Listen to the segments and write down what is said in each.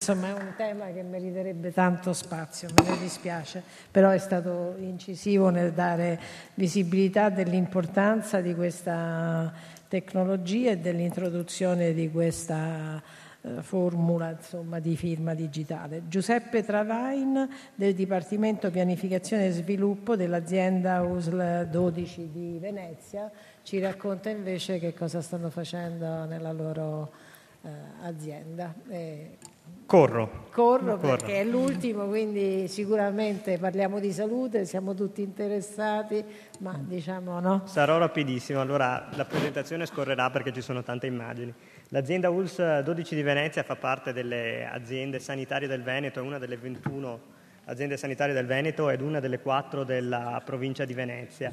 insomma è un tema che meriterebbe tanto spazio, me ne dispiace, però è stato incisivo nel dare visibilità dell'importanza di questa tecnologia e dell'introduzione di questa formula, insomma, di firma digitale. Giuseppe Travain del Dipartimento Pianificazione e Sviluppo dell'azienda USL 12 di Venezia ci racconta invece che cosa stanno facendo nella loro azienda. Corro perché è l'ultimo, quindi sicuramente parliamo di salute, siamo tutti interessati, ma diciamo no. Sarò rapidissimo, allora la presentazione scorrerà perché ci sono tante immagini. L'azienda ULSS 12 di Venezia fa parte delle aziende sanitarie del Veneto, è una delle 21 aziende sanitarie del Veneto ed una delle 4 della provincia di Venezia.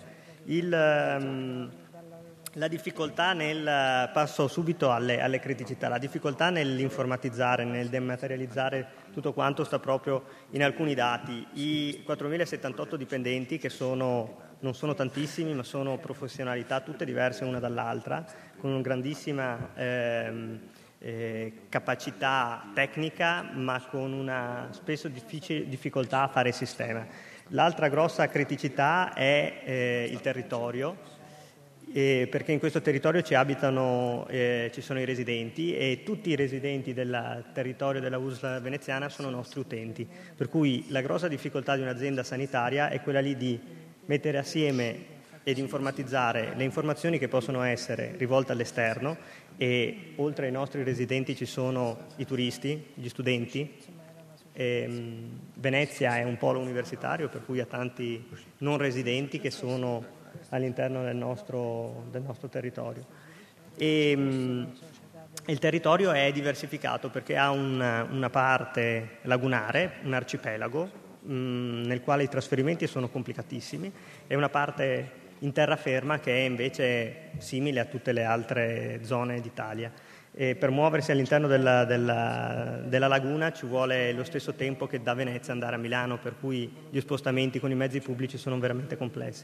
La difficoltà passo subito alle criticità, la difficoltà nell'informatizzare, nel dematerializzare tutto quanto sta proprio in alcuni dati. I 4.078 dipendenti, che non sono tantissimi, ma sono professionalità tutte diverse una dall'altra, con una grandissima capacità tecnica, ma con una spesso difficoltà a fare sistema. L'altra grossa criticità è il territorio, perché in questo territorio ci sono i residenti e tutti i residenti del territorio della USL veneziana sono nostri utenti, per cui la grossa difficoltà di un'azienda sanitaria è quella lì di mettere assieme ed informatizzare le informazioni che possono essere rivolte all'esterno, e oltre ai nostri residenti ci sono i turisti, gli studenti. Venezia è un polo universitario, per cui ha tanti non residenti che sono all'interno del nostro territorio. Il territorio è diversificato perché ha una parte lagunare, un arcipelago, nel quale i trasferimenti sono complicatissimi, e una parte in terraferma che è invece simile a tutte le altre zone d'Italia. E per muoversi all'interno della laguna ci vuole lo stesso tempo che da Venezia andare a Milano, per cui gli spostamenti con i mezzi pubblici sono veramente complessi.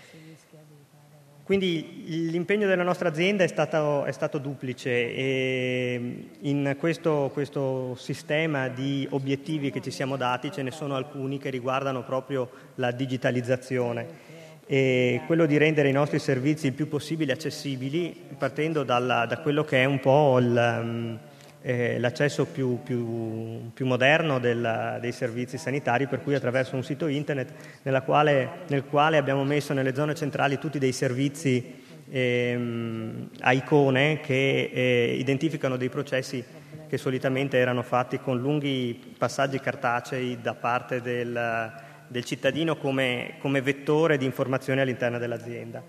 Quindi l'impegno della nostra azienda è stato duplice, e in questo sistema di obiettivi che ci siamo dati ce ne sono alcuni che riguardano proprio la digitalizzazione e quello di rendere i nostri servizi il più possibile accessibili, partendo da quello che è un po' l'accesso più moderno dei servizi sanitari, per cui attraverso un sito internet nel quale abbiamo messo nelle zone centrali tutti dei servizi a icone che identificano dei processi che solitamente erano fatti con lunghi passaggi cartacei da parte del cittadino come vettore di informazioni all'interno dell'azienda.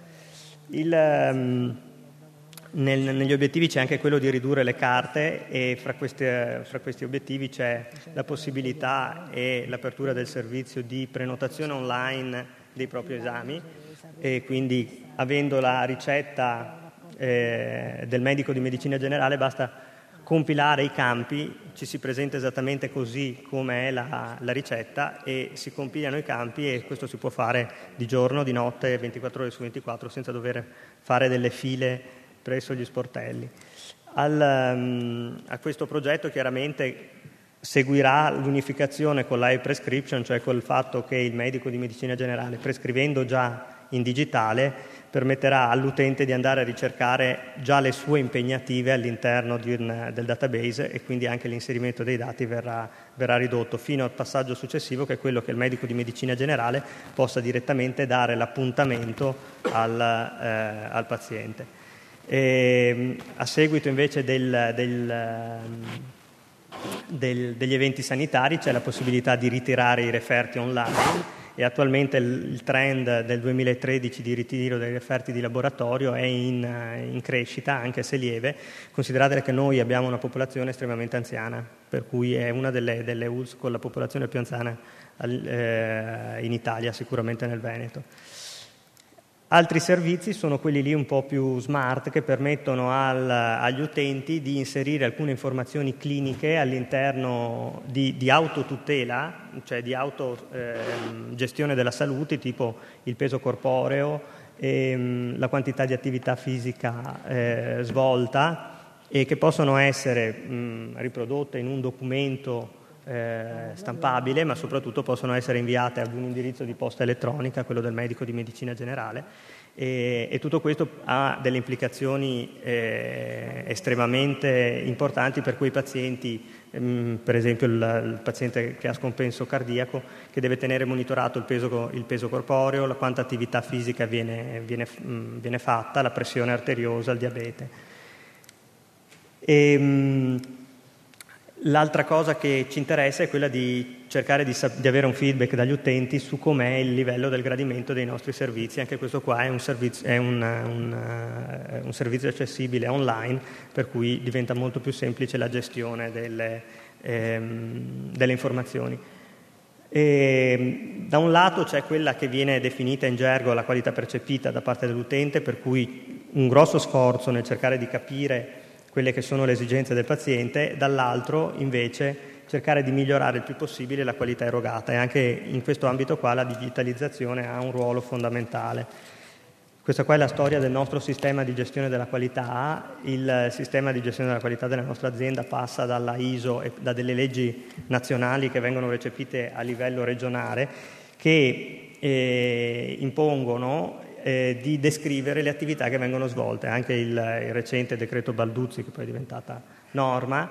Negli obiettivi c'è anche quello di ridurre le carte, e fra questi obiettivi c'è la possibilità e l'apertura del servizio di prenotazione online dei propri esami, e quindi avendo la ricetta del medico di medicina generale basta compilare i campi, ci si presenta esattamente così come è la ricetta e si compilano i campi, e questo si può fare di giorno, di notte, 24 ore su 24, senza dover fare delle file presso gli sportelli. A questo progetto chiaramente seguirà l'unificazione con l'e-prescription, cioè col fatto che il medico di medicina generale, prescrivendo già in digitale, permetterà all'utente di andare a ricercare già le sue impegnative all'interno del database, e quindi anche l'inserimento dei dati verrà ridotto fino al passaggio successivo, che è quello che il medico di medicina generale possa direttamente dare l'appuntamento al paziente. A seguito invece degli eventi sanitari c'è la possibilità di ritirare i referti online, e attualmente il trend del 2013 di ritiro dei referti di laboratorio è in crescita, anche se lieve. Considerate che noi abbiamo una popolazione estremamente anziana, per cui è una delle ULSS con la popolazione più anziana in Italia, sicuramente nel Veneto. Altri servizi sono quelli lì un po' più smart, che permettono agli utenti di inserire alcune informazioni cliniche all'interno di autotutela, cioè di autogestione della salute, tipo il peso corporeo, la quantità di attività fisica svolta, e che possono essere riprodotte in un documento stampabile, ma soprattutto possono essere inviate ad un indirizzo di posta elettronica, quello del medico di medicina generale, e tutto questo ha delle implicazioni estremamente importanti per quei pazienti, per esempio il paziente che ha scompenso cardiaco, che deve tenere monitorato il peso corporeo, quanta attività fisica viene fatta, la pressione arteriosa, il diabete. L'altra cosa che ci interessa è quella di cercare di avere un feedback dagli utenti su com'è il livello del gradimento dei nostri servizi. Anche questo qua è un servizio accessibile online, per cui diventa molto più semplice la gestione delle informazioni. Da un lato c'è quella che viene definita in gergo la qualità percepita da parte dell'utente, per cui un grosso sforzo nel cercare di capire quelle che sono le esigenze del paziente, dall'altro invece cercare di migliorare il più possibile la qualità erogata, e anche in questo ambito qua la digitalizzazione ha un ruolo fondamentale. Questa qua è la storia del nostro sistema di gestione della qualità. Il sistema di gestione della qualità della nostra azienda passa dalla ISO e da delle leggi nazionali che vengono recepite a livello regionale, che impongono di descrivere le attività che vengono svolte. Anche il recente decreto Balduzzi, che poi è diventata norma,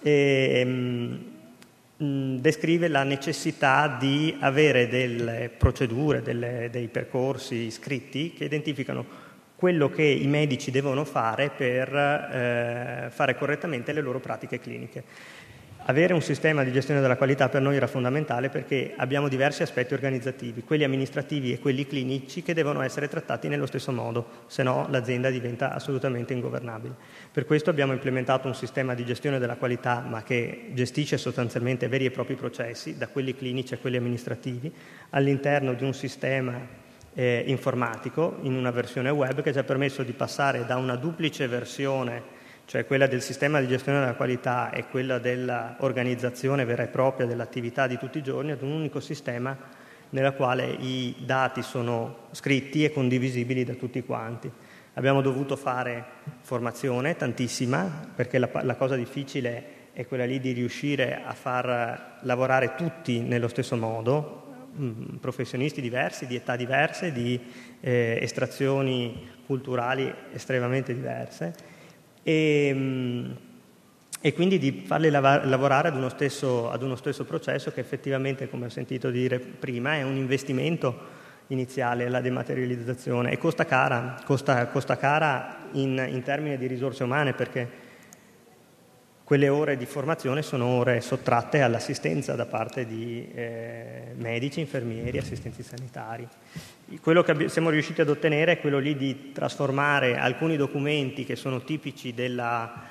descrive la necessità di avere delle procedure, dei percorsi scritti che identificano quello che i medici devono fare per fare correttamente le loro pratiche cliniche. Avere un sistema di gestione della qualità per noi era fondamentale, perché abbiamo diversi aspetti organizzativi, quelli amministrativi e quelli clinici, che devono essere trattati nello stesso modo, se no l'azienda diventa assolutamente ingovernabile. Per questo abbiamo implementato un sistema di gestione della qualità, ma che gestisce sostanzialmente veri e propri processi, da quelli clinici a quelli amministrativi, all'interno di un sistema informatico, in una versione web, che ci ha permesso di passare da una duplice versione, cioè quella del sistema di gestione della qualità e quella dell'organizzazione vera e propria dell'attività di tutti i giorni, ad un unico sistema nella quale i dati sono scritti e condivisibili da tutti quanti. Abbiamo dovuto fare formazione, tantissima, perché la cosa difficile è quella lì di riuscire a far lavorare tutti nello stesso modo, professionisti diversi, di età diverse, di estrazioni culturali estremamente diverse, e quindi di farli lavorare ad uno stesso processo, che effettivamente, come ho sentito dire prima, è un investimento iniziale, la dematerializzazione, e costa cara in termini di risorse umane, perché quelle ore di formazione sono ore sottratte all'assistenza da parte di medici, infermieri, assistenti sanitari. Quello che siamo riusciti ad ottenere è quello lì di trasformare alcuni documenti che sono tipici della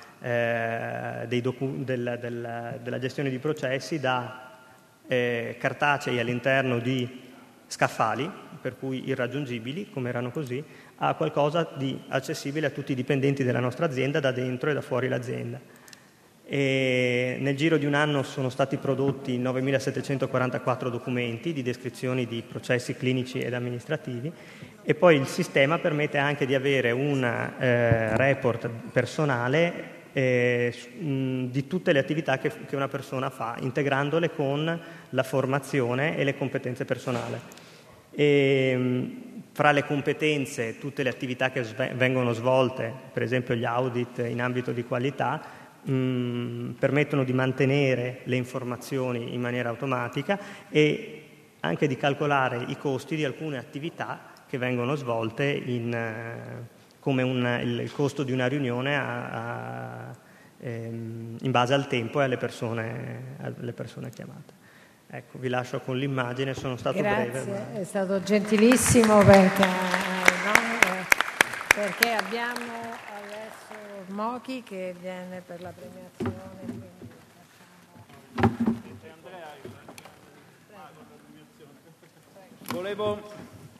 gestione di processi da cartacei all'interno di scaffali, per cui irraggiungibili, come erano così, a qualcosa di accessibile a tutti i dipendenti della nostra azienda, da dentro e da fuori l'azienda. E nel giro di un anno sono stati prodotti 9.744 documenti di descrizioni di processi clinici ed amministrativi, e poi il sistema permette anche di avere un report personale di tutte le attività che una persona fa, integrandole con la formazione e le competenze personali. Fra le competenze, tutte le attività che vengono svolte, per esempio gli audit in ambito di qualità, permettono di mantenere le informazioni in maniera automatica e anche di calcolare i costi di alcune attività che vengono svolte come il costo di una riunione in base al tempo e alle persone chiamate. Ecco, vi lascio con l'immagine, sono stato breve. Grazie, è stato gentilissimo, perché abbiamo adesso Mochi che viene per la premiazione. Volevo